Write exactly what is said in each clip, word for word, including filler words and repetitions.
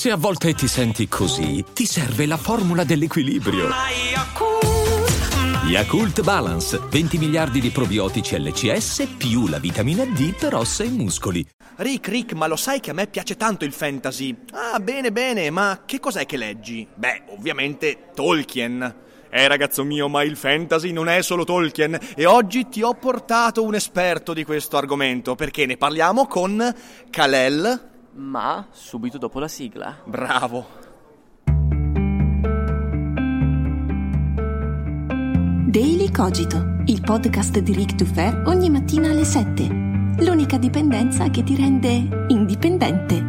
Se a volte ti senti così, ti serve la formula dell'equilibrio. Yakult Balance, venti miliardi di probiotici L C S più la vitamina D per ossa e muscoli. Rick, Rick, ma lo sai che a me piace tanto il fantasy? Ah, bene, bene, ma che cos'è che leggi? Beh, ovviamente Tolkien. Eh, ragazzo mio, ma il fantasy non è solo Tolkien. E oggi ti ho portato un esperto di questo argomento, perché ne parliamo con Kalel. Ma subito dopo la sigla. Bravo. Daily Cogito, il podcast di Rick Dufer ogni mattina alle sette. L'unica dipendenza che ti rende indipendente.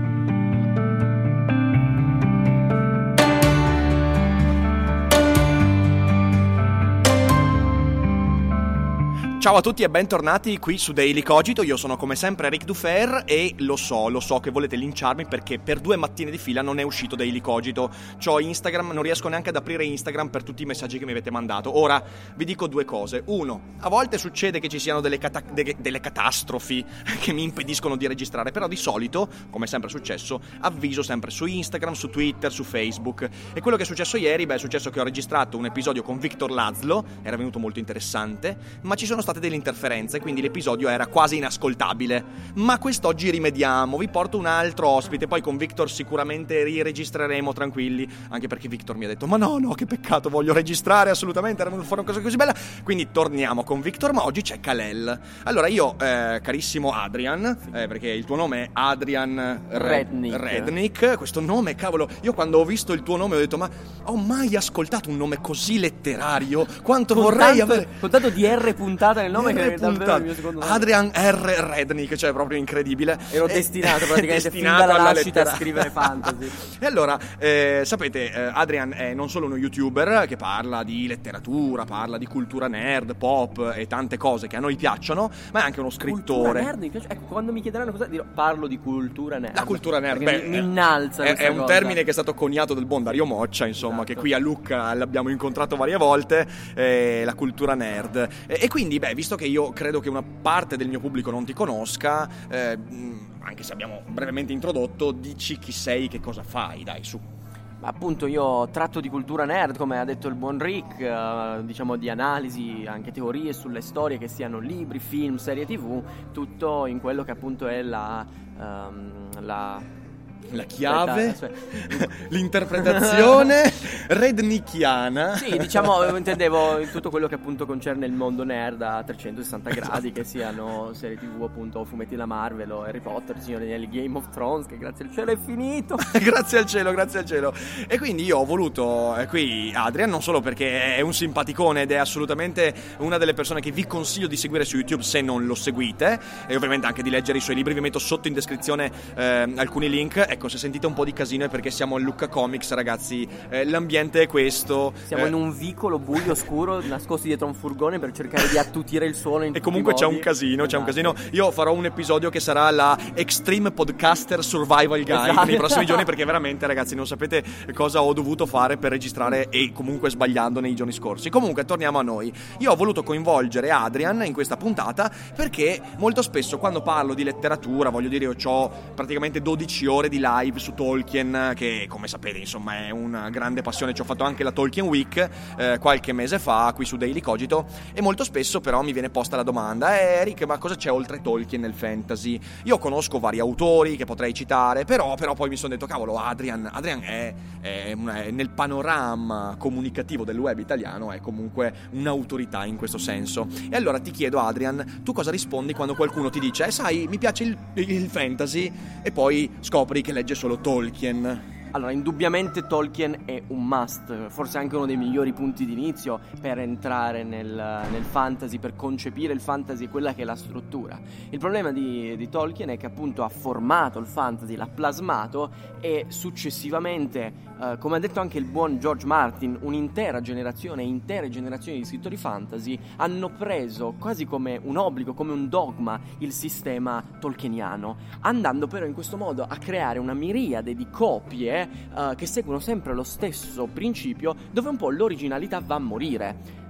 Ciao a tutti e bentornati qui su Daily Cogito. Io sono come sempre Rick Dufer e lo so, lo so che volete linciarmi perché per due mattine di fila non è uscito Daily Cogito. C'ho Instagram, non riesco neanche ad aprire Instagram per tutti i messaggi che mi avete mandato. Ora vi dico due cose. Uno, a volte succede che ci siano delle, cata- de- delle catastrofi che mi impediscono di registrare, però di solito, come è sempre successo, avviso sempre su Instagram, su Twitter, su Facebook. E quello che è successo ieri, beh, è successo che ho registrato un episodio con Victor Lazlo, era venuto molto interessante, ma ci sono state delle interferenze, quindi l'episodio era quasi inascoltabile. Ma quest'oggi rimediamo, vi porto un altro ospite, poi con Victor sicuramente riregistreremo tranquilli, anche perché Victor mi ha detto ma no no che peccato, voglio registrare assolutamente, era venuto fuori una cosa così bella, quindi torniamo con Victor, ma oggi c'è Kalel. Allora io, eh, carissimo Adrian, eh, perché il tuo nome è Adrian Rednick. Rednick, questo nome, cavolo, io quando ho visto il tuo nome ho detto ma ho mai ascoltato un nome così letterario, quanto con vorrei tanto, avere con tanto di R puntata nel nome che è davvero il mio secondo nome. Adrian R. Rednick, cioè proprio incredibile. Ero destinato praticamente destinato fin dalla alla nascita lettera. a scrivere fantasy. E allora, eh, sapete, eh, Adrian è non solo uno youtuber che parla di letteratura, parla di cultura nerd, pop e tante cose che a noi piacciono, ma è anche uno scrittore. Cultura nerd mi piace. Ecco, quando mi chiederanno cosa dirò, parlo di cultura nerd. La cultura nerd, beh, mi, mi innalza è, è un cosa. termine che è stato coniato del buon Dario Moccia, insomma, esatto. Che qui a Lucca l'abbiamo incontrato varie volte, eh, la cultura nerd. E, e quindi, beh, visto che io credo che una parte del mio pubblico non ti conosca, eh, anche se abbiamo brevemente introdotto, dici chi sei, che cosa fai, dai, su. Ma appunto io tratto di cultura nerd, come ha detto il buon Rick, eh, diciamo di analisi, anche teorie sulle storie che siano libri, film, serie tv, tutto in quello che appunto è la... Um, la La chiave, aspetta, aspetta. L'interpretazione rednickiana. Sì, diciamo, intendevo in tutto quello che appunto concerne il mondo nerd a trecentosessanta gradi, esatto. Che siano serie tv appunto, o fumetti della Marvel o Harry Potter, Signore degli Anelli, Game of Thrones, che grazie al cielo è finito. Grazie al cielo, grazie al cielo. E quindi io ho voluto eh, qui Adrian, non solo perché è un simpaticone ed è assolutamente una delle persone che vi consiglio di seguire su YouTube se non lo seguite, e ovviamente anche di leggere i suoi libri. Vi metto sotto in descrizione eh, alcuni link. Ecco, se sentite un po' di casino è perché siamo a Lucca Comics, ragazzi, eh, l'ambiente è questo. Siamo eh, in un vicolo buio scuro nascosti dietro un furgone per cercare di attutire il suono in tutti e comunque i c'è modi. un casino, c'è un Esatto. casino. Io farò un episodio che sarà la Extreme Podcaster Survival Guide Esatto. nei prossimi giorni, perché veramente, ragazzi, non sapete cosa ho dovuto fare per registrare, e comunque sbagliando nei giorni scorsi. Comunque torniamo a noi. Io ho voluto coinvolgere Adrian in questa puntata perché molto spesso quando parlo di letteratura, voglio dire, io ho praticamente dodici ore di live su Tolkien, che come sapete insomma è una grande passione. Ci ho fatto anche la Tolkien Week eh, qualche mese fa qui su Daily Cogito, e molto spesso però mi viene posta la domanda: eh, Eric, ma cosa c'è oltre Tolkien nel fantasy? Io conosco vari autori che potrei citare, però, però poi mi sono detto cavolo, Adrian Adrian è, è, una, è nel panorama comunicativo del web italiano è comunque un'autorità in questo senso. E allora ti chiedo, Adrian, tu cosa rispondi quando qualcuno ti dice eh, sai, mi piace il, il fantasy, e poi scopri che legge solo Tolkien? Allora, indubbiamente Tolkien è un must, forse anche uno dei migliori punti di inizio per entrare nel, nel fantasy, per concepire il fantasy e quella che è la struttura. Il problema di, di Tolkien è che appunto ha formato il fantasy, l'ha plasmato, e successivamente, eh, come ha detto anche il buon George Martin, un'intera generazione, intere generazioni di scrittori fantasy hanno preso quasi come un obbligo, come un dogma, il sistema tolkieniano, andando però in questo modo a creare una miriade di copie Uh, che seguono sempre lo stesso principio, dove un po' l'originalità va a morire.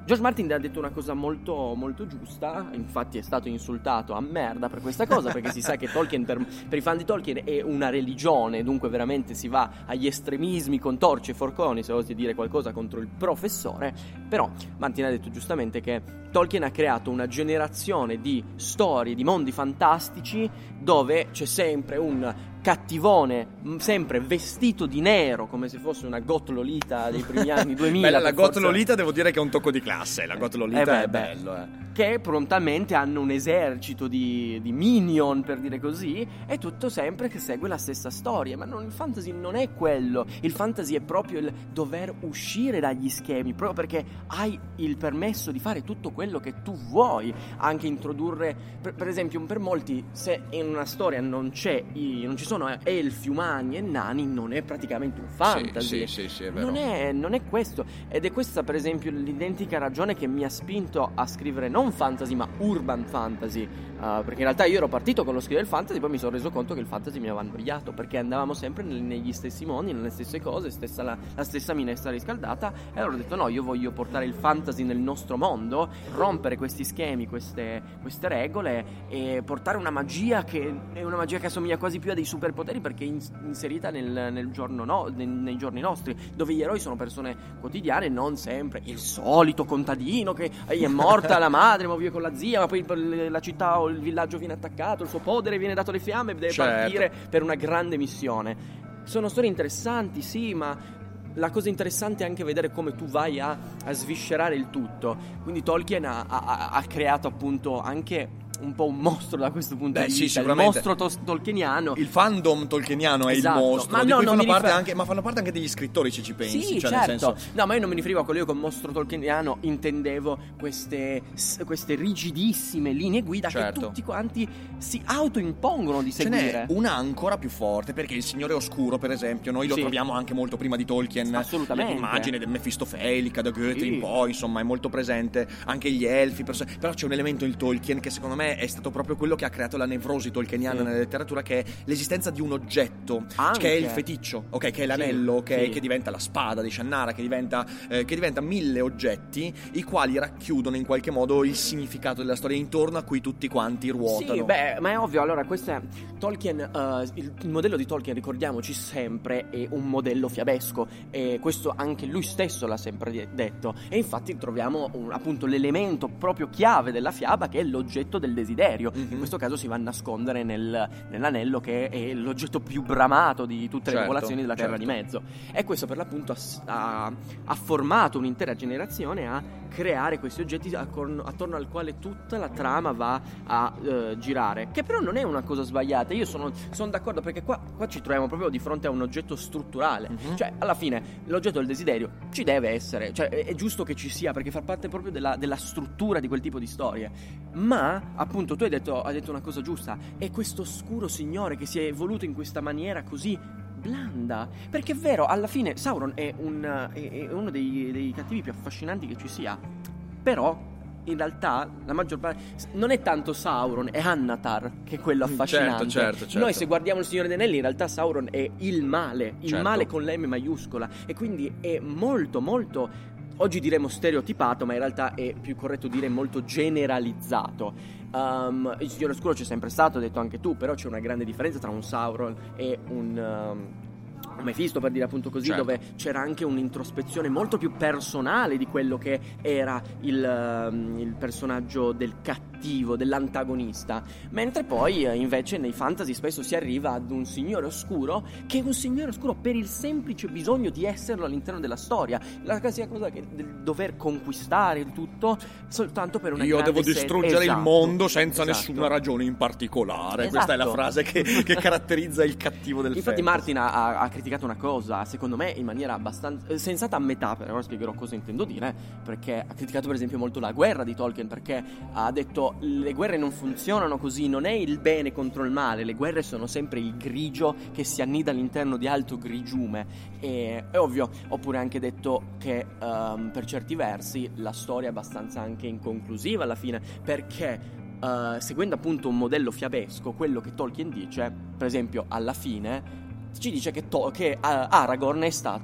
George Martin ha detto una cosa molto, molto giusta, infatti è stato insultato a merda per questa cosa, perché si sa che Tolkien, per, per i fan di Tolkien, è una religione, dunque veramente si va agli estremismi con torce e forconi, se osi dire qualcosa contro il professore. Però Martin ha detto giustamente che Tolkien ha creato una generazione di storie, di mondi fantastici, dove c'è sempre un cattivone, sempre vestito di nero, come se fosse una Got Lolita dei primi anni duemila. Beh, la Got forse... Lolita devo dire che è un tocco di classe. La Got Lolita eh beh, è beh, bello, eh. Che prontamente hanno un esercito di, di minion, per dire così, e tutto sempre che segue la stessa storia. Ma non, il fantasy non è quello. Il fantasy è proprio il dover uscire dagli schemi, proprio perché hai il permesso di fare tutto quello che tu vuoi. Anche introdurre, per, per esempio, per molti, se in una storia non c'è, non ci sono elfi, umani e nani, non è praticamente un fantasy. Sì, sì, sì, sì, è vero. Non è, non è questo. Ed è questa, per esempio, l'identica ragione che mi ha spinto a scrivere non fantasy ma urban fantasy, uh, perché in realtà io ero partito con lo scrivere il fantasy, poi mi sono reso conto che il fantasy mi aveva annoiato, perché andavamo sempre nel, negli stessi mondi, nelle stesse cose, stessa la, la stessa minestra riscaldata, e allora ho detto no, io voglio portare il fantasy nel nostro mondo, rompere questi schemi, queste, queste regole, e portare una magia che è una magia che assomiglia quasi più a dei superpoteri, perché è in, inserita nel, nel giorno no, nei, nei giorni nostri, dove gli eroi sono persone quotidiane, non sempre il solito contadino che gli è morta la madre, ma vive con la zia, ma poi la città o il villaggio viene attaccato, il suo podere viene dato alle fiamme e deve certo. partire per una grande missione. Sono storie interessanti, sì, ma la cosa interessante è anche vedere come tu vai a, a sviscerare il tutto. Quindi Tolkien ha, ha, ha creato appunto anche un po' un mostro da questo punto Beh, di sì, vista, il sicuramente. mostro tos- tolkieniano. Il fandom tolkieniano è Esatto. il mostro, Ma di no, cui non fanno mi parte rifer- anche, ma fanno parte anche degli scrittori, se ci pensi. Sì, cioè, certo. nel senso... No, ma io non me ne riferivo a quello. Io con mostro tolkieniano intendevo queste, queste rigidissime linee guida certo. che tutti quanti si autoimpongono di Ce seguire. n'è una ancora più forte, perché il Signore Oscuro, per esempio, noi lo Sì. troviamo anche molto prima di Tolkien. Assolutamente. L'immagine del Mefistofelica da Goethe Sì. in poi, insomma, è molto presente. Anche gli elfi, perso- però c'è un elemento in Tolkien che secondo me è stato proprio quello che ha creato la nevrosi tolkieniana Sì. nella letteratura, che è l'esistenza di un oggetto, Anche. che è il feticcio, ok, che è l'anello, Sì, che, sì. che diventa la spada di Shannara, che diventa, eh, che diventa mille oggetti, i quali racchiudono in qualche modo il significato della storia intorno a cui tutti quanti ruotano. Sì, beh, ma è ovvio. Allora, questo è Tolkien, uh, il, il modello di Tolkien, ricordiamoci sempre, è un modello fiabesco, e questo anche lui stesso l'ha sempre de- detto. E infatti troviamo un, appunto l'elemento proprio chiave della fiaba, che è l'oggetto del desiderio. Mm-hmm. In questo caso si va a nascondere nel, nell'anello, che è l'oggetto più bramato di tutte certo, le popolazioni della Terra certo. di Mezzo. E questo per l'appunto ha, ha, ha formato un'intera generazione a creare questi oggetti attorno, attorno al quale tutta la trama va a uh, girare, che però non è una cosa sbagliata. Io sono, sono d'accordo, perché qua, qua ci troviamo proprio di fronte a un oggetto strutturale. Mm-hmm. Cioè, alla fine, l'oggetto del desiderio ci deve essere, cioè è, è giusto che ci sia, perché fa parte proprio della, della struttura di quel tipo di storie. Ma, appunto, tu hai detto, hai detto una cosa giusta, è questo oscuro signore che si è evoluto in questa maniera così blanda, perché è vero, alla fine Sauron è, un, è, è uno dei, dei cattivi più affascinanti che ci sia, però in realtà la maggior parte non è tanto Sauron, è Annatar che è quello affascinante. Certo, certo, certo. Noi, se guardiamo il Signore degli Anelli, in realtà Sauron è il male, il Certo. male con l'M maiuscola, e quindi è molto molto, oggi diremo stereotipato, ma in realtà è più corretto dire molto generalizzato. Um, il Signore Oscuro c'è sempre stato, hai detto anche tu, però c'è una grande differenza tra un Sauron e un... Um, un Mephisto, per dire appunto così, certo. dove c'era anche un'introspezione molto più personale di quello che era il, um, il personaggio del cattivo, dell'antagonista. Mentre poi eh, invece nei fantasy spesso si arriva ad un signore oscuro, che è un signore oscuro per il semplice bisogno di esserlo all'interno della storia. La classica cosa che del dover conquistare il tutto soltanto per una io grande devo se- distruggere esatto. il mondo senza Esatto. nessuna ragione in particolare. Esatto. Questa è la frase che, che caratterizza il cattivo del Infatti fantasy. Martin ha, ha criticato una cosa, secondo me in maniera abbastanza eh, sensata a metà, però ora spiegherò cosa intendo dire, perché ha criticato per esempio molto la guerra di Tolkien, perché ha detto le guerre non funzionano così, non è il bene contro il male, le guerre sono sempre il grigio che si annida all'interno di alto grigiume, e è ovvio. Oppure ha anche detto che um, per certi versi la storia è abbastanza anche inconclusiva alla fine, perché Uh, seguendo appunto un modello fiabesco, quello che Tolkien dice, per esempio alla fine ci dice che, to- che uh, Aragorn è stato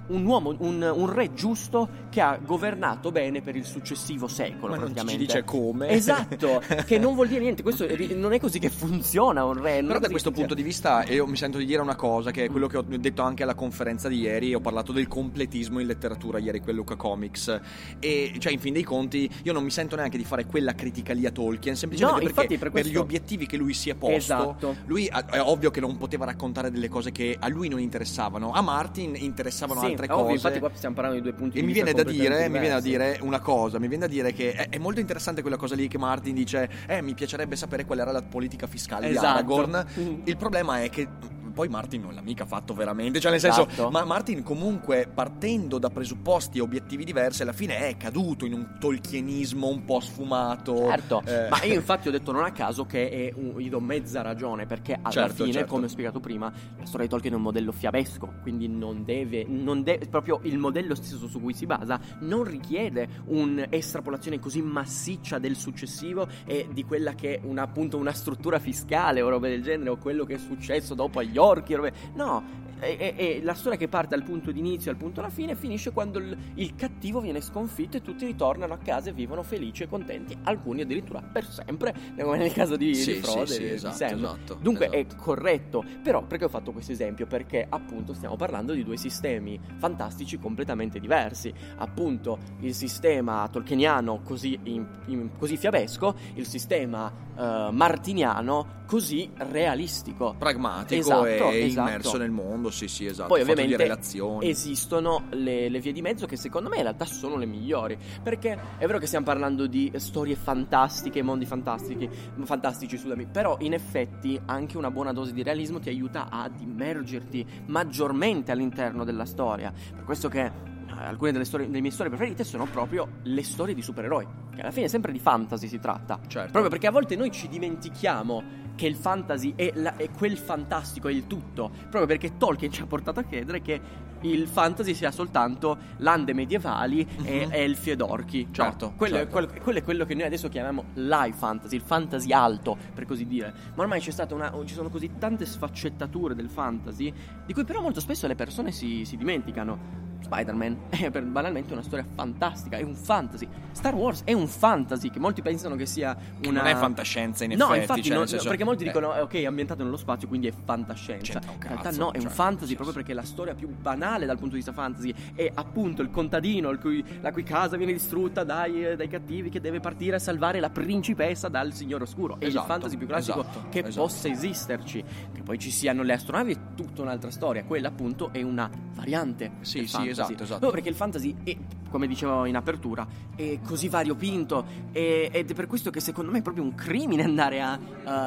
un uomo, un, un re giusto che ha governato bene per il successivo secolo. Ma non praticamente. ci dice come. Esatto, che non vuol dire niente. Questo non è così che funziona un re. Però da questo punto di vista io mi sento di dire una cosa, che è quello che ho detto anche alla conferenza di ieri. Ho parlato del completismo in letteratura ieri con Luca Comics, e cioè in fin dei conti io non mi sento neanche di fare quella critica lì a Tolkien, semplicemente no, perché per, questo... per gli obiettivi che lui si è posto, esatto. Lui è ovvio che non poteva raccontare delle cose che a lui non interessavano, a Martin interessavano sì, altre ovvio, cose. Infatti qua stiamo parlando di due punti e di mi vista viene da dire, diversi. mi viene da dire una cosa, mi viene da dire che è, è molto interessante quella cosa lì che Martin dice: "Eh, mi piacerebbe sapere qual era la politica fiscale esatto. di Aragorn". Il problema è che poi Martin non l'ha mica fatto veramente, cioè nel senso, esatto. ma Martin comunque partendo da presupposti e obiettivi diversi alla fine è caduto in un tolkienismo un po' sfumato. Certo, eh. ma io infatti ho detto non a caso che è un, gli do mezza ragione, perché alla certo, fine, certo. come ho spiegato prima, la storia di Tolkien è un modello fiabesco, quindi non deve, non deve proprio il modello stesso su cui si basa non richiede un'estrapolazione così massiccia del successivo e di quella che è una, appunto una struttura fiscale o roba del genere, o quello che è successo dopo agli orchi, robe. No, è, è, è la storia che parte dal punto di inizio al punto alla fine, finisce quando il, il cattivo viene sconfitto e tutti ritornano a casa e vivono felici e contenti, alcuni addirittura per sempre, come nel caso di, sì, di Frodo sì, sì, e di esatto, Sam. esatto, Dunque esatto. è corretto. Però perché ho fatto questo esempio? Perché appunto stiamo parlando di due sistemi fantastici completamente diversi. Appunto il sistema tolkieniano così, in, in, così fiabesco, il sistema uh, martiniano così realistico, pragmatico, esatto, e esatto. immerso nel mondo. Sì, sì, esatto. Poi fatto di ovviamente relazioni. esistono le, le vie di mezzo che secondo me in realtà sono le migliori, perché è vero che stiamo parlando di storie fantastiche, mondi fantastici, fantastici scusami, però in effetti anche una buona dose di realismo ti aiuta ad immergerti maggiormente all'interno della storia. Per questo che alcune delle, storie, delle mie storie preferite sono proprio le storie di supereroi, che alla fine sempre di fantasy si tratta, certo. Proprio perché a volte noi ci dimentichiamo che il fantasy è, la, è quel fantastico, è il tutto, proprio perché Tolkien ci ha portato a credere che il fantasy sia soltanto lande medievali e elfi ed orchi. Certo, no, quello, certo. È quello, quello è quello che noi adesso chiamiamo l'high fantasy, il fantasy alto, per così dire. Ma ormai c'è stata una, ci sono così tante sfaccettature del fantasy, di cui però molto spesso le persone si, si dimenticano. Spider-Man è per, banalmente una storia fantastica, è un fantasy. Star Wars è un fantasy, che molti pensano che sia una... Non è fantascienza in no, effetti. infatti cioè, no, nel senso... perché molti eh. dicono eh, ok, è ambientato nello spazio, quindi è fantascienza. C'entra un In realtà cazzo, no, è cioè, un fantasy sì, proprio sì. perché la storia più banale dal punto di vista fantasy è appunto il contadino il cui, la cui casa viene distrutta dai, dai cattivi, che deve partire a salvare la principessa dal Signore Oscuro. È Esatto, il fantasy più classico esatto, che esatto. possa esisterci. Che poi ci siano le astronavi è tutta un'altra storia. Quella appunto è una variante Sì, del sì, fantasy. esatto, esatto. Proprio perché il fantasy è, come dicevo in apertura, è così variopinto, e, ed è per questo che secondo me è proprio un crimine andare a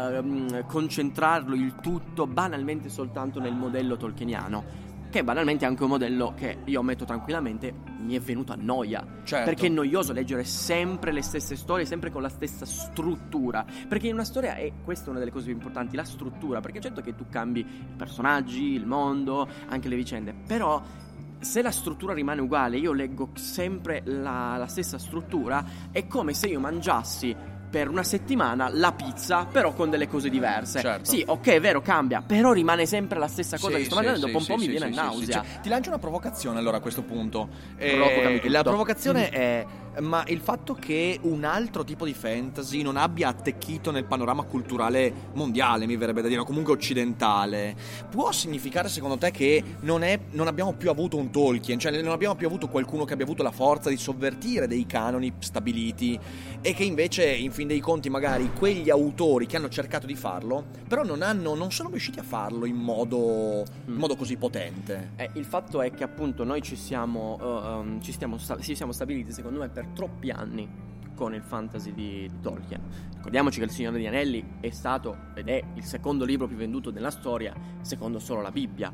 uh, concentrarlo il tutto banalmente soltanto nel modello tolkieniano, che banalmente è anche un modello che io ammetto tranquillamente mi è venuto a noia. Certo. Perché è noioso leggere sempre le stesse storie, sempre con la stessa struttura. Perché in una storia, e questa è una delle cose più importanti, la struttura. Perché certo che tu cambi i personaggi, il mondo, anche le vicende, però se la struttura rimane uguale, io leggo sempre la, la stessa struttura, è come se io mangiassi per una settimana la pizza, però con delle cose diverse. Certo. Sì, ok, è vero, cambia, però rimane sempre la stessa cosa Sì, che sto sì, mangiando, sì, dopo un sì, po' sì, mi viene sì, nausea. sì, sì. Ti lancio una provocazione allora a questo punto. Provocami tutto. La provocazione è: ma il fatto che un altro tipo di fantasy non abbia attecchito nel panorama culturale mondiale, mi verrebbe da dire, o comunque occidentale, può significare secondo te che non, è, non abbiamo più avuto un Tolkien, cioè non abbiamo più avuto qualcuno che abbia avuto la forza di sovvertire dei canoni stabiliti, e che invece in fin dei conti magari quegli autori che hanno cercato di farlo però non hanno non sono riusciti a farlo in modo, in modo così potente? Eh, il fatto è che appunto noi ci siamo uh, um, ci, stiamo, ci siamo stabiliti secondo me per troppi anni con il fantasy di, di Tolkien. Ricordiamoci che Il Signore degli Anelli è stato ed è il secondo libro più venduto della storia, secondo solo la Bibbia,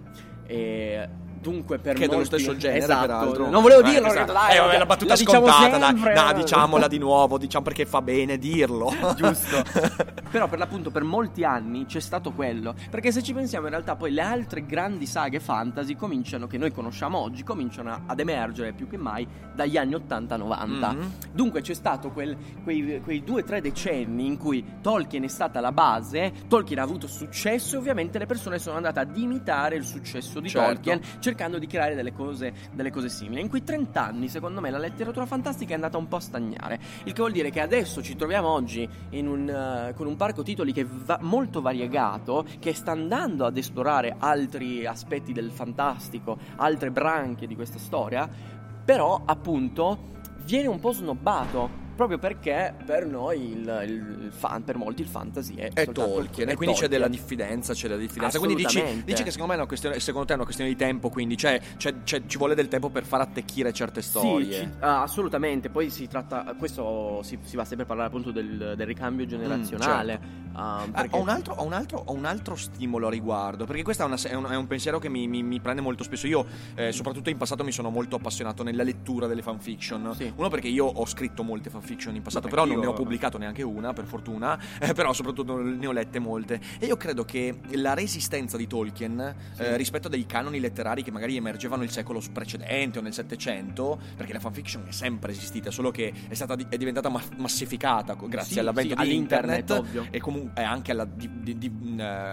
e dunque per che è dello molti... stesso genere, esatto. peraltro. Non volevo Eh, dirlo, esatto. dai, eh, vabbè, la battuta la diciamo scontata, sempre. dai. No, diciamola di nuovo, diciamo perché fa bene dirlo. Giusto. Però per l'appunto per molti anni c'è stato quello, perché se ci pensiamo in realtà poi le altre grandi saghe fantasy cominciano, che noi conosciamo oggi, cominciano ad emergere più che mai dagli anni ottanta novanta. Mm-hmm. Dunque c'è stato quel, quei, quei due o tre decenni in cui Tolkien è stata la base, Tolkien ha avuto successo e ovviamente le persone sono andate ad imitare il successo di certo. Tolkien, cercando di creare delle cose, delle cose simili. In quei trenta anni secondo me la letteratura fantastica è andata un po' a stagnare, il che vuol dire che adesso ci troviamo oggi in un, uh, con un parco titoli che va molto variegato, che sta andando ad esplorare altri aspetti del fantastico, altre branche di questa storia, però appunto viene un po' snobbato, proprio perché per noi il, il fan, per molti il fantasy è, è soltanto Tolkien, è e quindi Tolkien. c'è della diffidenza, c'è della diffidenza. Quindi dici, dici che secondo me è una questione, secondo te è una questione di tempo, quindi cioè, c'è, c'è, ci vuole del tempo per far attecchire certe storie. Sì, ci, uh, assolutamente. Poi si tratta, questo si, si va sempre a parlare appunto del, del ricambio generazionale. Mm, certo. uh, perché... ah, ho, un altro, ho, un altro, ho un altro stimolo a riguardo, perché questo è, una, è, un, è un pensiero che mi, mi, mi prende molto spesso. Io eh, soprattutto in passato mi sono molto appassionato nella lettura delle fanfiction. Sì. Uno perché io ho scritto molte fanfiction in passato, Vabbè, però io... non ne ho pubblicato neanche una, per fortuna, eh, però soprattutto ne ho lette molte. E io credo che la resistenza di Tolkien sì. eh, rispetto a dei canoni letterari che magari emergevano il secolo precedente o nel Settecento, perché la fanfiction è sempre esistita, solo che è stata è diventata ma- massificata grazie sì, all'avvento sì, di internet, ovvio. E comunque anche alla di, di, di,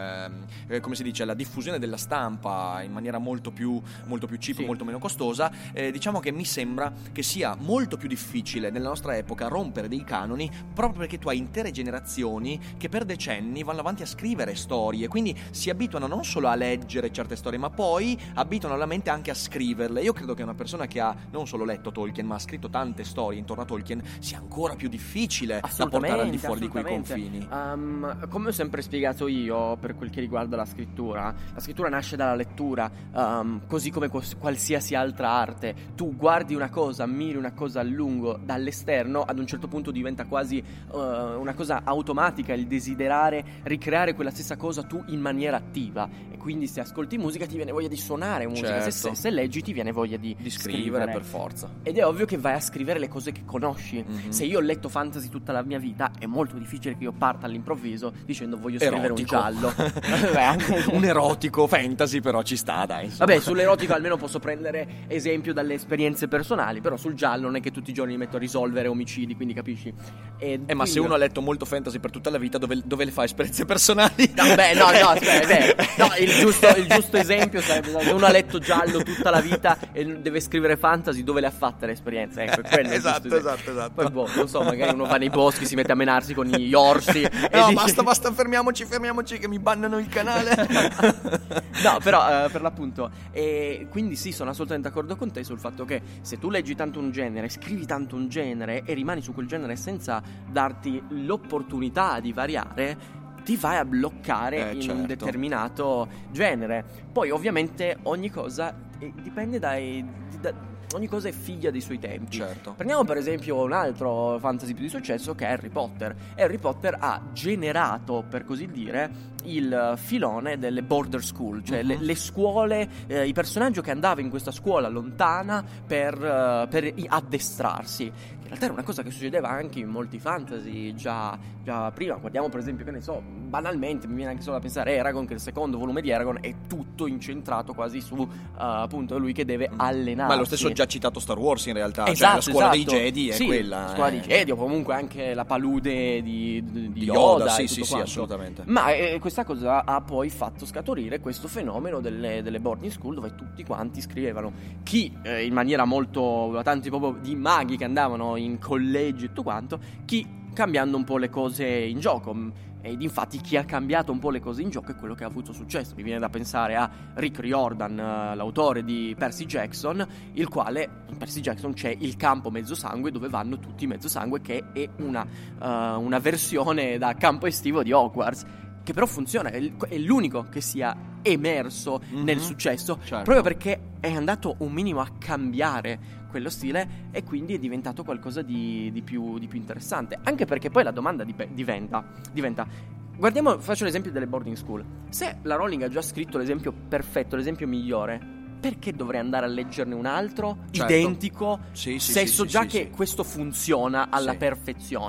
eh, come si dice, alla diffusione della stampa in maniera molto più molto più cheap, sì. molto meno costosa. Eh, diciamo che mi sembra che sia molto più difficile nella nostra epoca rompere dei canoni, proprio perché tu hai intere generazioni che per decenni vanno avanti a scrivere storie, quindi si abituano non solo a leggere certe storie, ma poi abituano la mente anche a scriverle. Io credo che una persona che ha non solo letto Tolkien, ma ha scritto tante storie intorno a Tolkien, sia ancora più difficile da portare al di fuori di quei confini. Um, come ho sempre spiegato io, per quel che riguarda la scrittura, la scrittura nasce dalla lettura, um, così come qualsiasi altra arte. Tu guardi una cosa, miri una cosa a lungo dall'esterno, ad un certo punto diventa quasi uh, una cosa automatica il desiderare ricreare quella stessa cosa tu in maniera attiva, e quindi se ascolti musica ti viene voglia di suonare musica, certo. se, se, se leggi ti viene voglia di, di scrivere, scrivere per forza. Ed è ovvio che vai a scrivere le cose che conosci. Mm-hmm. Se io ho letto fantasy tutta la mia vita, è molto difficile che io parta all'improvviso dicendo voglio scrivere erotico. un giallo. Beh, un erotico fantasy, però ci sta, dai, insomma. Vabbè, sull'erotico almeno posso prendere esempio dalle esperienze personali, però sul giallo non è che tutti i giorni mi metto a risolvere omicidi, quindi capisci? E eh, quindi... ma se uno ha letto molto fantasy per tutta la vita, dove, dove le fa esperienze personali? No, beh, no, no, aspetta, beh, no, il giusto, il giusto esempio sarebbe se uno ha letto giallo tutta la vita e deve scrivere fantasy, dove le ha fatte le esperienze? Ecco, quello è esatto, il esatto, esatto. Poi boh, non so, magari uno va nei boschi, si mette a menarsi con gli orsi. No, e dice... dice... basta, basta, fermiamoci, fermiamoci che mi bannano il canale. No, però, uh, per l'appunto, e quindi sì, sono assolutamente d'accordo con te sul fatto che se tu leggi tanto un genere, scrivi tanto un genere e rimani su quel genere senza darti l'opportunità di variare, ti vai a bloccare eh, in certo. un determinato genere. Poi ovviamente ogni cosa eh, dipende dai da, ogni cosa è figlia dei suoi tempi. Certo. Prendiamo per esempio un altro fantasy più di successo che è Harry Potter. Harry Potter ha generato, per così dire, il filone delle border school, cioè uh-huh. le, le scuole, eh, i personaggi che andavano in questa scuola lontana per, uh, per addestrarsi. In realtà era una cosa che succedeva anche in molti fantasy già, già prima. Guardiamo per esempio, che ne so, banalmente mi viene anche solo a pensare Eragon, che il secondo volume di Eragon è tutto incentrato quasi su uh, appunto lui che deve allenarsi. Ma lo stesso già citato Star Wars in realtà, esatto, cioè la scuola esatto. dei Jedi è sì, quella. La scuola eh. dei Jedi, o comunque anche la palude di, di, di Yoda, Yoda, sì, e sì, tutto sì, quanto. assolutamente. Ma eh, questa cosa ha poi fatto scaturire questo fenomeno delle, delle boarding school, dove tutti quanti scrivevano, chi eh, in maniera molto, tanti proprio di maghi che andavano in collegi e tutto quanto, chi cambiando un po' le cose in gioco. Ed infatti chi ha cambiato un po' le cose in gioco è quello che ha avuto successo. Mi viene da pensare a Rick Riordan, l'autore di Percy Jackson, il quale in Percy Jackson c'è il campo mezzo sangue, dove vanno tutti mezzo sangue, che è una, uh, una versione da campo estivo di Hogwarts, che però funziona, è l'unico che sia emerso mm-hmm. nel successo, certo. proprio perché è andato un minimo a cambiare quello stile, e quindi è diventato qualcosa di, di, più, di più interessante. Anche perché poi la domanda dip- diventa, diventa guardiamo, faccio l'esempio delle boarding school. Se la Rowling ha già scritto l'esempio perfetto, l'esempio migliore, perché dovrei andare a leggerne un altro, certo. identico, sì, sì, se sì, so sì, già sì, che sì. questo funziona alla sì. perfezione?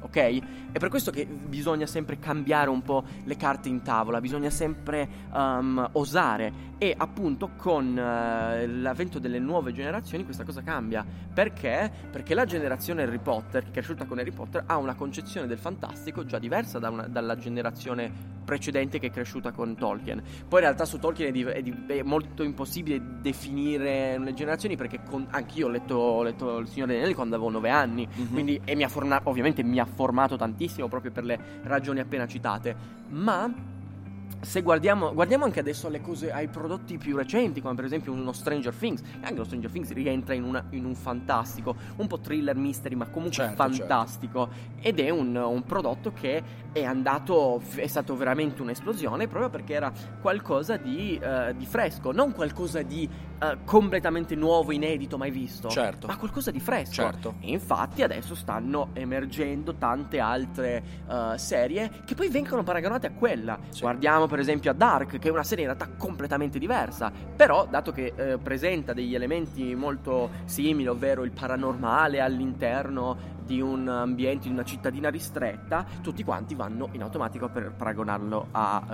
ok? È per questo che bisogna sempre cambiare un po' le carte in tavola, bisogna sempre um, osare, e appunto con uh, l'avvento delle nuove generazioni questa cosa cambia. Perché? Perché la generazione Harry Potter, che è cresciuta con Harry Potter, ha una concezione del fantastico già diversa da una, dalla generazione precedente che è cresciuta con Tolkien. Poi in realtà su Tolkien è, di, è, di, è molto impossibile definire le generazioni, perché con, anch'io ho letto, ho letto Il Signore degli Anelli quando avevo nove anni, mm-hmm. quindi e mi ha forna- ovviamente mi ha formato tantissimo proprio per le ragioni appena citate. Ma se guardiamo, guardiamo anche adesso alle cose, ai prodotti più recenti, come per esempio uno Stranger Things, e anche lo Stranger Things rientra in, una, in un fantastico, un po' thriller mystery, ma comunque certo, fantastico, certo. Ed è un, un prodotto che è andato, è stato veramente un'esplosione, proprio perché era qualcosa di, uh, di fresco, non qualcosa di uh, completamente nuovo, inedito, mai visto, certo. ma qualcosa di fresco. Certo. E infatti adesso stanno emergendo tante altre uh, serie che poi vengono paragonate a quella. Sì. Guardiamo per esempio a Dark, che è una serie in realtà completamente diversa, però dato che eh, presenta degli elementi molto simili, ovvero il paranormale all'interno di un ambiente, di una cittadina ristretta, tutti quanti vanno in automatico per paragonarlo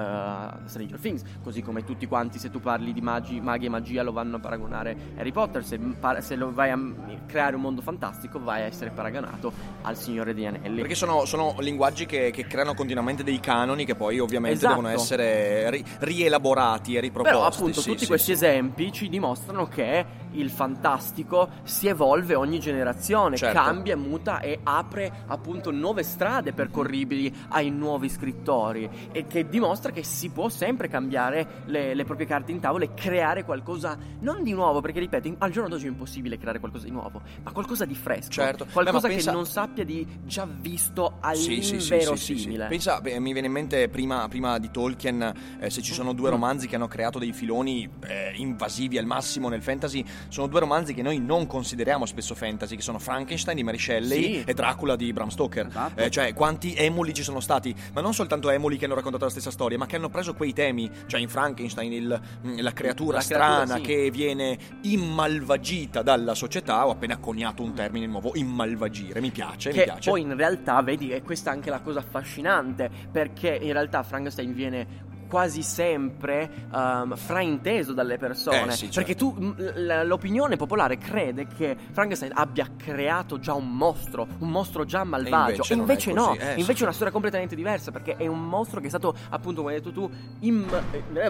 a uh, Stranger Things, così come tutti quanti, se tu parli di magi, maghi e magia, lo vanno a paragonare a Harry Potter. Se, se lo vai a creare un mondo fantastico, vai a essere paragonato al Signore degli Anelli, perché sono, sono linguaggi che, che creano continuamente dei canoni che poi ovviamente esatto. devono essere ri, rielaborati e riproposti. Però appunto sì, tutti sì, questi sì. esempi ci dimostrano che il fantastico si evolve ogni generazione, certo. cambia, muta e apre appunto nuove strade percorribili ai nuovi scrittori, e che dimostra che si può sempre cambiare le, le proprie carte in tavola e creare qualcosa non di nuovo, perché ripeto, al giorno d'oggi è impossibile creare qualcosa di nuovo, ma qualcosa di fresco, certo. qualcosa Beh, pensa... che non sappia di già visto all'inverosimile. Sì, sì, sì, sì, sì. Pensa, beh, mi viene in mente prima, prima di Tolkien, eh, se ci sono due romanzi che hanno creato dei filoni eh, invasivi al massimo nel fantasy, sono due romanzi che noi non consideriamo spesso fantasy, che sono Frankenstein di Mary Shelley sì. e Dracula di Bram Stoker. Esatto. Eh, cioè, quanti emuli ci sono stati, ma non soltanto emuli che hanno raccontato la stessa storia, ma che hanno preso quei temi, cioè in Frankenstein il, la creatura la strana creatura, sì. che viene immalvagita dalla società. Ho appena coniato un termine nuovo, immalvagire, mi piace, che mi piace. Poi in realtà, vedi, è questa anche la cosa affascinante, perché in realtà Frankenstein viene quasi sempre um, frainteso dalle persone, eh, sì, certo. perché tu l- l'opinione popolare crede che Frankenstein abbia creato già un mostro, un mostro già malvagio, e invece, e invece no, eh, invece sì, è una storia completamente diversa, perché è un mostro che è stato, appunto, come hai detto tu, im-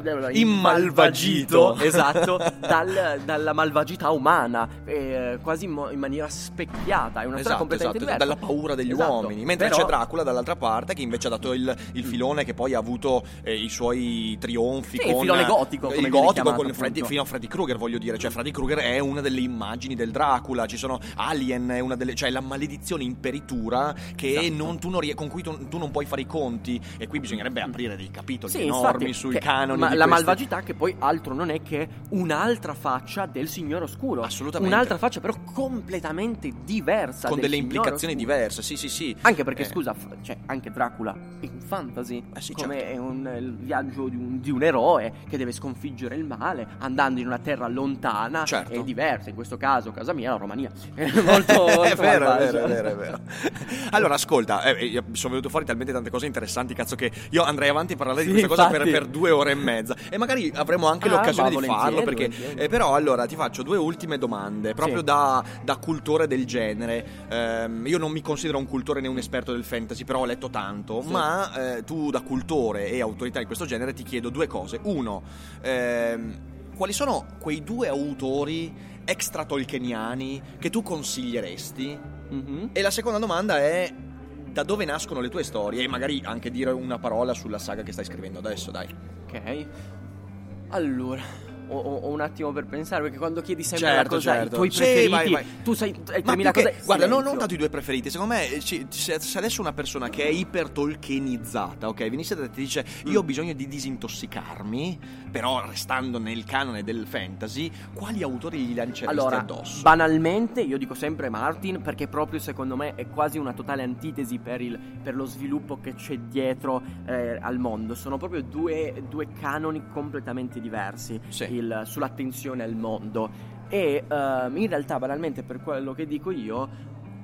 immalvagito esatto, dal, dalla malvagità umana, eh, quasi in, mo- in maniera specchiata. È una esatto, storia completamente esatto, diversa, dalla paura degli esatto. uomini, mentre Però... c'è Dracula dall'altra parte, che invece ha dato il, il filone che poi ha avuto eh, i suoi trionfi, sì, con il filone gotico, il gotico con Freddy, fino a Freddy Krueger, voglio dire, cioè Freddy Krueger è una delle immagini del Dracula, ci sono Alien, è una delle, cioè la maledizione imperitura che esatto. non, tu non, con cui tu, tu non puoi fare i conti, e qui bisognerebbe aprire dei capitoli sì, enormi infatti, sui che, canoni ma di la queste... malvagità, che poi altro non è che un'altra faccia del Signore Oscuro, assolutamente, un'altra faccia però completamente diversa, con del delle Signore implicazioni Oscuro. diverse, sì sì sì, anche perché eh. scusa, cioè anche Dracula è un fantasy, eh sì, come certo. è un il viaggio di un, di un eroe che deve sconfiggere il male andando in una terra lontana, certo. e diversa, in questo caso casa mia, la Romania. molto, molto è vero, è malvagia. vero, è vero, è vero. Allora ascolta, eh, sono venute fuori talmente tante cose interessanti, cazzo, che io andrei avanti a parlare sì, di questa cosa per, infatti. per due ore e mezza, e magari avremo anche ah, l'occasione ma di farlo, perché eh, però allora ti faccio due ultime domande proprio sì. da, da cultore del genere. ehm, io non mi considero un cultore né un esperto del fantasy, però ho letto tanto, sì. ma eh, tu da cultore e autorità di questo genere ti chiedo due cose. Uno, ehm, quali sono quei due autori extra tolkieniani che tu consiglieresti? Mm-hmm. E la seconda domanda è: da dove nascono le tue storie? E magari anche dire una parola sulla saga che stai scrivendo adesso, dai. Ok. Allora, ho, ho un attimo per pensare, perché quando chiedi sempre certo, la cosa, certo. i tuoi sì, preferiti, vai, vai. tu sai, hai ma tremila che, cose. guarda, no, silenzio. non tanto i due preferiti. Secondo me, ci, se, se adesso una persona che è iper tolkienizzata, ok, venisse da te e ti dice mm. io ho bisogno di disintossicarmi, però restando nel canone del fantasy, quali autori gli lanceresti allora, addosso? Banalmente io dico sempre Martin, perché proprio secondo me è quasi una totale antitesi per, il, per lo sviluppo che c'è dietro eh, al mondo. Sono proprio due, due canoni completamente diversi, sì. il, sull'attenzione al mondo. E uh, in realtà, banalmente, per quello che dico io,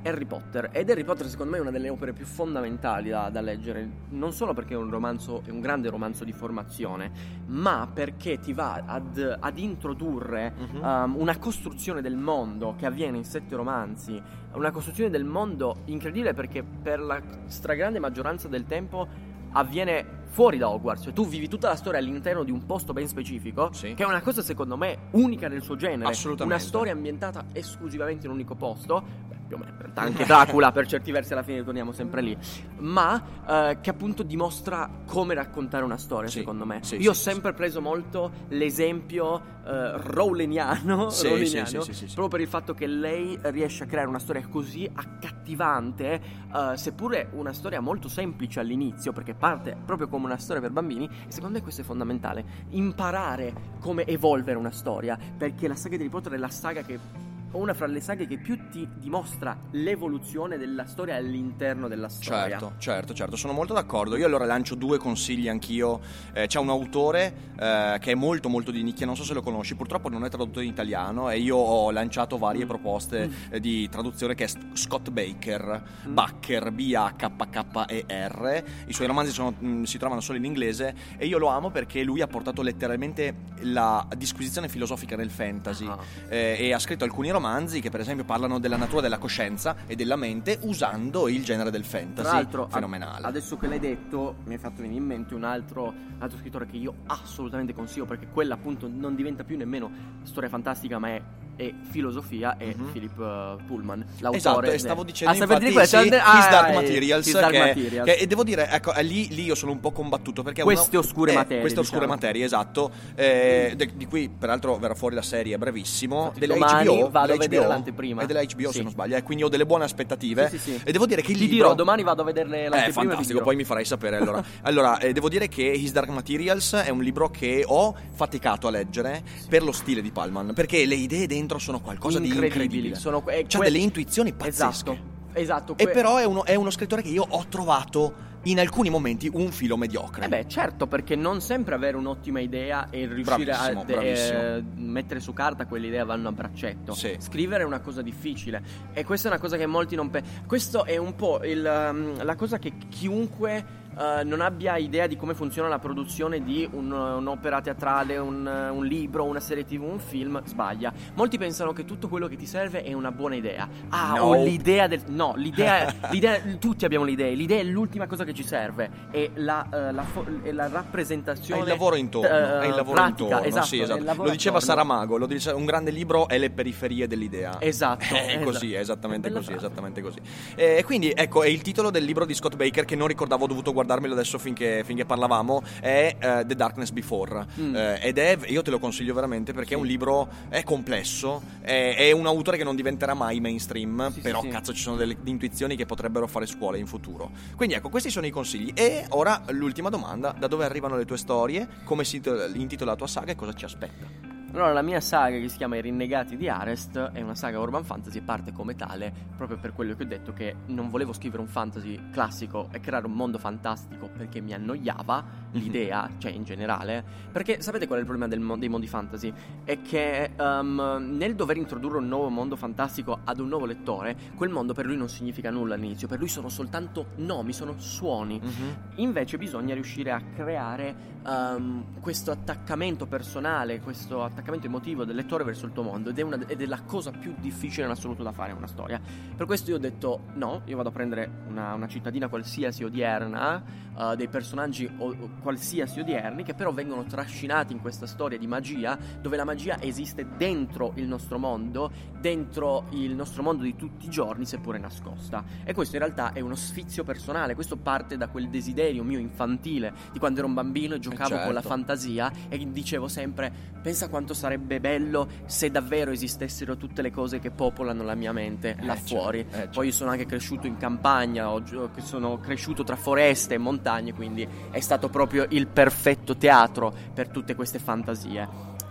Harry Potter. Ed Harry Potter secondo me è una delle opere più fondamentali da, da leggere, non solo perché è un romanzo, è un grande romanzo di formazione, ma perché ti va ad, ad introdurre uh-huh. um, una costruzione del mondo che avviene in sette romanzi, una costruzione del mondo incredibile, perché per la stragrande maggioranza del tempo avviene fuori da Hogwarts, cioè tu vivi tutta la storia all'interno di un posto ben specifico, sì. che è una cosa secondo me unica nel suo genere. Assolutamente. Una storia ambientata esclusivamente in un unico posto. Beh, più o meno, anche Dracula per certi versi alla fine ritorniamo sempre lì, ma eh, che appunto dimostra come raccontare una storia, sì, secondo me. Sì, Io ho sì, sempre sì. preso molto l'esempio eh, Rowleniano, sì, Rowleniano sì, sì, sì, sì. proprio per il fatto che lei riesce a creare una storia così accattivante, eh, seppure una storia molto semplice all'inizio, perché parte proprio come una storia per bambini. E secondo me questo è fondamentale, imparare come evolvere una storia, perché la saga di Harry Potter è la saga che una fra le saghe che più ti dimostra l'evoluzione della storia all'interno della storia. Certo, certo, certo, sono molto d'accordo. Io allora lancio due consigli anch'io. Eh, c'è un autore eh, che è molto molto di nicchia, non so se lo conosci, purtroppo non è tradotto in italiano e io ho lanciato varie mm. proposte mm. Eh, di traduzione, che è Scott Baker, mm. Baker, B A K K E R. I suoi romanzi sono, mh, si trovano solo in inglese e io lo amo perché lui ha portato letteralmente la disquisizione filosofica nel fantasy ah. eh, e ha scritto alcuni romanzi che per esempio parlano della natura della coscienza e della mente usando il genere del fantasy. Tra l'altro, fenomenale. Adesso che l'hai detto mi hai fatto venire in mente un altro, un altro scrittore che io assolutamente consiglio, perché quella appunto non diventa più nemmeno storia fantastica ma è e filosofia, è mm-hmm. Philip uh, Pullman, l'autore. Esatto, e stavo dicendo ah, infatti di sì, His ah, Dark Materials, His Dark che, Materials. Che, e devo dire, ecco, lì, lì io sono un po' combattuto perché queste una, oscure eh, materie queste diciamo. oscure materie, esatto, eh, mm. de, di cui peraltro verrà fuori la serie a brevissimo. Infatti, della domani H B O, vado a vedere H B O, l'anteprima. È della H B O sì. se non sbaglio, eh, quindi ho delle buone aspettative. Sì, sì, sì. E devo dire che il ti libro dirò, domani vado a vederle l'anteprima. È fantastico, poi mi farai sapere allora. Allora, eh, devo dire che His Dark Materials è un libro che ho faticato a leggere sì. per lo stile di Pullman, perché le idee dentro sono qualcosa di incredibile. Sono, eh, C'ha que- delle intuizioni pazzesche. Esatto, esatto que- que- E però è uno, è uno scrittore che io ho trovato in alcuni momenti un filo mediocre. Eh beh, certo, perché non sempre avere un'ottima idea e riuscire bravissimo, a bravissimo. Eh, mettere su carta quell'idea vanno a braccetto. Sì. Scrivere è una cosa difficile e questa è una cosa che molti non pe- questo è un po' il, um, la cosa che chiunque Uh, non abbia idea di come funziona la produzione di un, un'opera teatrale, un, un libro, una serie tv, un film, sbaglia. Molti pensano che tutto quello che ti serve è una buona idea. Ah, no. ho l'idea del... No, l'idea, l'idea... Tutti abbiamo le idee. L'idea è l'ultima cosa che ci serve. È la, uh, la, fo- è la rappresentazione... È il lavoro intorno. Uh, è il lavoro pratica, intorno. esatto, Sì, esatto. Lo diceva attorno. Saramago, lo dice, un grande libro è le periferie dell'idea. Esatto. È esatto. così, è esattamente Bella così, frase. esattamente così. E eh, quindi, ecco, è il titolo del libro di Scott Baker, che non ricordavo, ho dovuto guardarmelo adesso finché finché parlavamo, è uh, The Darkness Before mm. uh, ed è, io te lo consiglio veramente perché sì. è un libro, è complesso, è, è un autore che non diventerà mai mainstream, sì, però sì, cazzo sì. ci sono delle intuizioni che potrebbero fare scuola in futuro. Quindi ecco, questi sono i consigli. E ora l'ultima domanda: da dove arrivano le tue storie, come si intitola la tua saga e cosa ci aspetta? Allora, la mia saga, che si chiama I Rinnegati di Arest, è una saga urban fantasy e parte come tale proprio per quello che ho detto, che non volevo scrivere un fantasy classico e creare un mondo fantastico perché mi annoiava l'idea, cioè in generale. Perché sapete qual è il problema del mo- dei mondi fantasy? È che um, nel dover introdurre un nuovo mondo fantastico ad un nuovo lettore, quel mondo per lui non significa nulla all'inizio, per lui sono soltanto nomi, sono suoni. Mm-hmm. Invece bisogna riuscire a creare um, questo attaccamento personale, questo attaccamento emotivo del lettore verso il tuo mondo, ed è, una, ed è la cosa più difficile in assoluto da fare in una storia. Per questo io ho detto no, io vado a prendere una, una cittadina qualsiasi odierna, uh, dei personaggi o, o qualsiasi odierni, che però vengono trascinati in questa storia di magia, dove la magia esiste dentro il nostro mondo, dentro il nostro mondo di tutti i giorni, seppure nascosta. E questo in realtà è uno sfizio personale. Questo parte da quel desiderio mio infantile di quando ero un bambino e giocavo certo. con la fantasia e dicevo sempre: pensa quanto sarebbe bello se davvero esistessero tutte le cose che popolano la mia mente là eh, fuori. certo, eh, certo. Poi io sono anche cresciuto in campagna, ho, sono cresciuto tra foreste e montagne, quindi è stato proprio il perfetto teatro per tutte queste fantasie.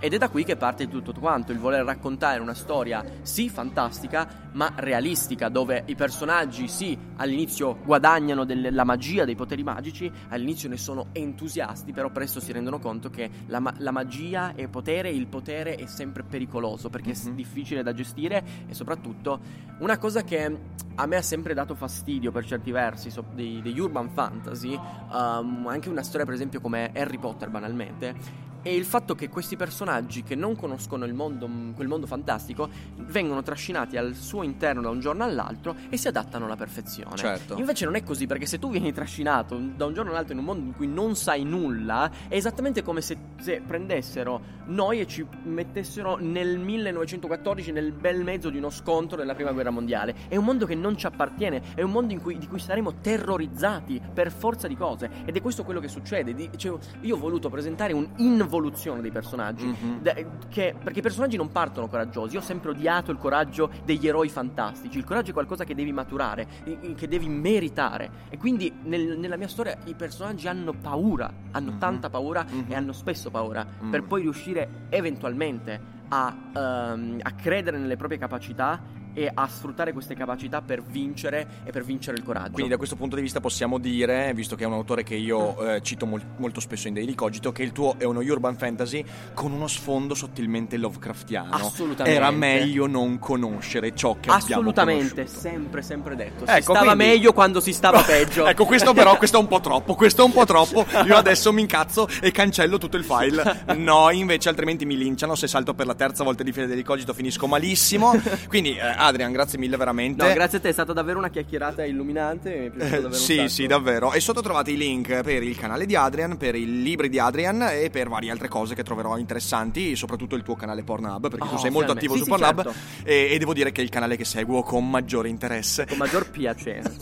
Ed è da qui che parte tutto quanto, il voler raccontare una storia sì fantastica ma realistica, dove i personaggi sì all'inizio guadagnano della magia, dei poteri magici, all'inizio ne sono entusiasti, però presto si rendono conto che la, ma- la magia è potere, il potere è sempre pericoloso perché mm-hmm. è difficile da gestire, e soprattutto una cosa che a me ha sempre dato fastidio per certi versi so, dei, degli urban fantasy, um, anche una storia per esempio come Harry Potter banalmente, è il fatto che questi personaggi che non conoscono il mondo, quel mondo fantastico, vengono trascinati al suo interno da un giorno all'altro e si adattano alla perfezione. Certo. Invece non è così, perché se tu vieni trascinato da un giorno all'altro in un mondo in cui non sai nulla, è esattamente come se, se prendessero noi e ci mettessero nel millenovecentoquattordici, nel bel mezzo di uno scontro della prima guerra mondiale. È un mondo che non ci appartiene, è un mondo in cui, di cui saremo terrorizzati per forza di cose, ed è questo quello che succede. Di, cioè, io ho voluto presentare un evoluzione dei personaggi, mm-hmm. da, che, perché i personaggi non partono coraggiosi. Io ho sempre odiato il coraggio degli eroi fantastici. Il coraggio è qualcosa che devi maturare, che devi meritare, e quindi nel, nella mia storia i personaggi hanno paura, hanno mm-hmm. tanta paura mm-hmm. e hanno spesso paura mm-hmm. per poi riuscire eventualmente a, um, a credere nelle proprie capacità e a sfruttare queste capacità per vincere e per vincere il coraggio. Quindi da questo punto di vista possiamo dire, visto che è un autore che io eh, cito mol- molto spesso in Daily Cogito, che il tuo è uno urban fantasy con uno sfondo sottilmente Lovecraftiano. Assolutamente. Era meglio non conoscere ciò che abbiamo Assolutamente, conosciuto. sempre sempre detto. Ecco, si stava quindi... meglio quando si stava peggio. Ecco, questo però questo è un po' troppo, questo è un po' troppo. Io adesso mi incazzo e cancello tutto il file. No, invece altrimenti mi linciano se salto per la terza volta di fila Daily Cogito, finisco malissimo. Quindi eh, Adrian, grazie mille veramente. No, grazie a te, è stata davvero una chiacchierata illuminante, mi è piaciuto davvero sì, un sacco. Sì, davvero. E sotto trovate i link per il canale di Adrian, per i libri di Adrian e per varie altre cose che troverò interessanti, soprattutto il tuo canale Pornhub, perché oh, tu sei molto attivo sì, su sì, Pornhub, certo. e, e devo dire che è il canale che seguo con maggiore interesse. Con maggior piacere.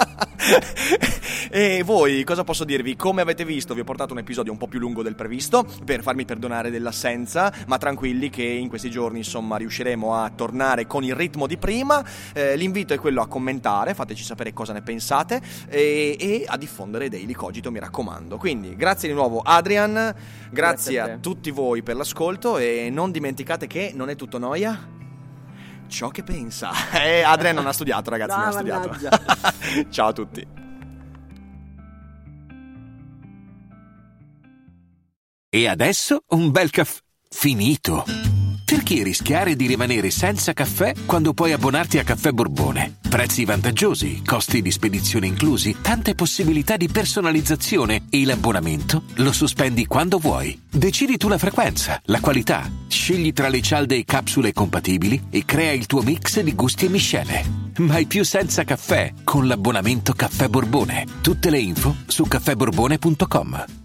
E voi, cosa posso dirvi? Come avete visto, vi ho portato un episodio un po' più lungo del previsto per farmi perdonare dell'assenza, ma tranquilli che in questi giorni insomma riusciremo a tornare con il ritmo di prima. Eh, l'invito è quello a commentare, fateci sapere cosa ne pensate e, e a diffondere Daily Cogito, mi raccomando. Quindi grazie di nuovo Adrian, grazie, grazie a, a tutti voi per l'ascolto, e non dimenticate che non è tutto noia ciò che pensa. Eh, Adrian non ha studiato, ragazzi, no, non ha studiato. Ciao a tutti. E adesso un bel caffè finito. Perché rischiare di rimanere senza caffè quando puoi abbonarti a Caffè Borbone? Prezzi vantaggiosi, costi di spedizione inclusi, tante possibilità di personalizzazione, e l'abbonamento lo sospendi quando vuoi. Decidi tu la frequenza, la qualità, scegli tra le cialde e capsule compatibili e crea il tuo mix di gusti e miscele. Mai più senza caffè con l'abbonamento Caffè Borbone. Tutte le info su caffè borbone punto com.